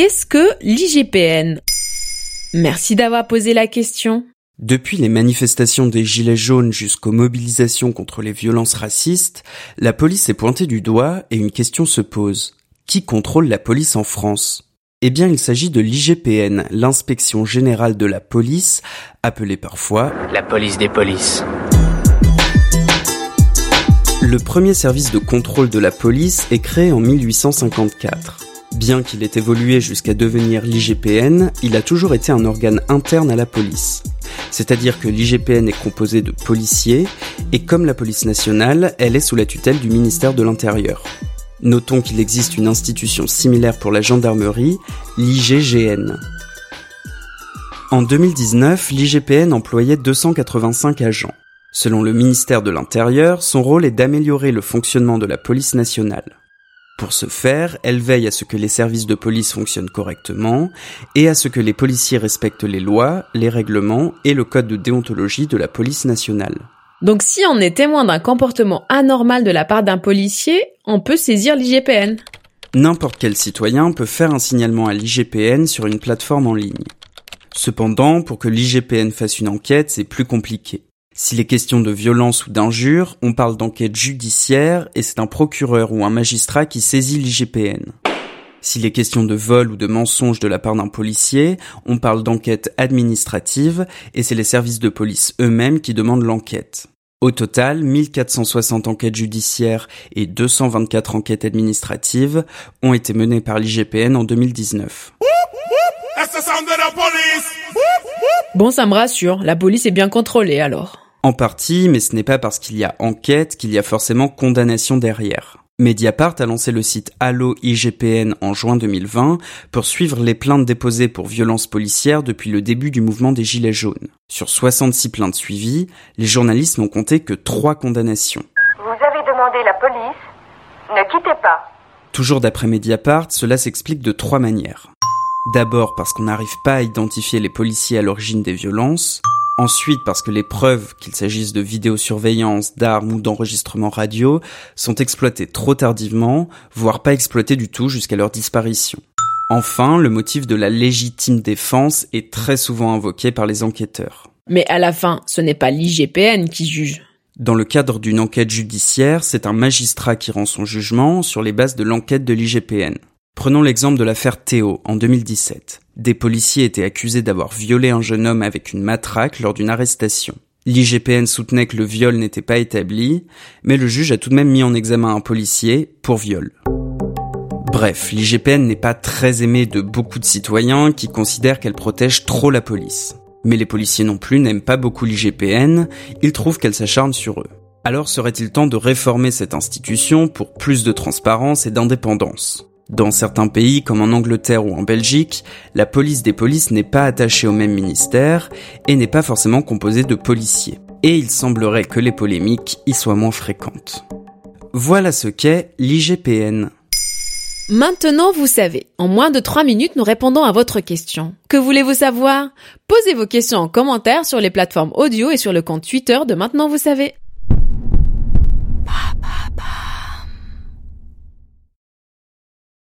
Qu'est-ce que l'IGPN ? Merci d'avoir posé la question. Depuis les manifestations des Gilets jaunes jusqu'aux mobilisations contre les violences racistes, la police est pointée du doigt et une question se pose. Qui contrôle la police en France ? Eh bien, il s'agit de l'IGPN, l'Inspection Générale de la Police, appelée parfois la police des polices. Le premier service de contrôle de la police est créé en 1854. Bien qu'il ait évolué jusqu'à devenir l'IGPN, il a toujours été un organe interne à la police. C'est-à-dire que l'IGPN est composé de policiers, et comme la police nationale, elle est sous la tutelle du ministère de l'Intérieur. Notons qu'il existe une institution similaire pour la gendarmerie, l'IGGN. En 2019, l'IGPN employait 285 agents. Selon le ministère de l'Intérieur, son rôle est d'améliorer le fonctionnement de la police nationale. Pour ce faire, elle veille à ce que les services de police fonctionnent correctement et à ce que les policiers respectent les lois, les règlements et le code de déontologie de la police nationale. Donc si on est témoin d'un comportement anormal de la part d'un policier, on peut saisir l'IGPN. N'importe quel citoyen peut faire un signalement à l'IGPN sur une plateforme en ligne. Cependant, pour que l'IGPN fasse une enquête, c'est plus compliqué. S'il est question de violence ou d'injure, on parle d'enquête judiciaire et c'est un procureur ou un magistrat qui saisit l'IGPN. S'il est question de vol ou de mensonge de la part d'un policier, on parle d'enquête administrative et c'est les services de police eux-mêmes qui demandent l'enquête. Au total, 1460 enquêtes judiciaires et 224 enquêtes administratives ont été menées par l'IGPN en 2019. Bon, ça me rassure, la police est bien contrôlée alors. En partie, mais ce n'est pas parce qu'il y a enquête qu'il y a forcément condamnation derrière. Mediapart a lancé le site Allo IGPN en juin 2020 pour suivre les plaintes déposées pour violences policières depuis le début du mouvement des Gilets jaunes. Sur 66 plaintes suivies, les journalistes n'ont compté que 3 condamnations. Vous avez demandé la police, ne quittez pas. Toujours d'après Mediapart, cela s'explique de 3 manières. D'abord parce qu'on n'arrive pas à identifier les policiers à l'origine des violences. Ensuite, parce que les preuves, qu'il s'agisse de vidéosurveillance, d'armes ou d'enregistrements radio, sont exploitées trop tardivement, voire pas exploitées du tout jusqu'à leur disparition. Enfin, le motif de la légitime défense est très souvent invoqué par les enquêteurs. Mais à la fin, ce n'est pas l'IGPN qui juge. Dans le cadre d'une enquête judiciaire, c'est un magistrat qui rend son jugement sur les bases de l'enquête de l'IGPN. Prenons l'exemple de l'affaire Théo, en 2017. Des policiers étaient accusés d'avoir violé un jeune homme avec une matraque lors d'une arrestation. L'IGPN soutenait que le viol n'était pas établi, mais le juge a tout de même mis en examen un policier pour viol. Bref, l'IGPN n'est pas très aimée de beaucoup de citoyens qui considèrent qu'elle protège trop la police. Mais les policiers non plus n'aiment pas beaucoup l'IGPN, ils trouvent qu'elle s'acharne sur eux. Alors serait-il temps de réformer cette institution pour plus de transparence et d'indépendance ? Dans certains pays, comme en Angleterre ou en Belgique, la police des polices n'est pas attachée au même ministère et n'est pas forcément composée de policiers. Et il semblerait que les polémiques y soient moins fréquentes. Voilà ce qu'est l'IGPN. Maintenant, vous savez. En moins de 3 minutes, nous répondons à votre question. Que voulez-vous savoir ? Posez vos questions en commentaire sur les plateformes audio et sur le compte Twitter de Maintenant, vous savez.